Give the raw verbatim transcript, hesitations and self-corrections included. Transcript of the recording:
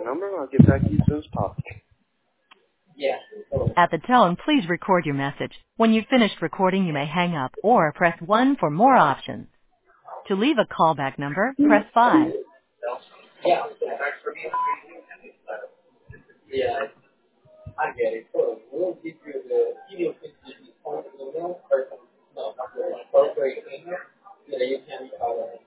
number and I'll get back to you as soon as possible. At the tone, please record your message. When you've finished recording, you may hang up or press one for more options. To leave a callback number, press five. Yeah. Yeah. I get it. So we'll give you the video fifty points, no, no, no, no, no, no, no, no, no, no, no, no, no, no, no, no, no, no, no,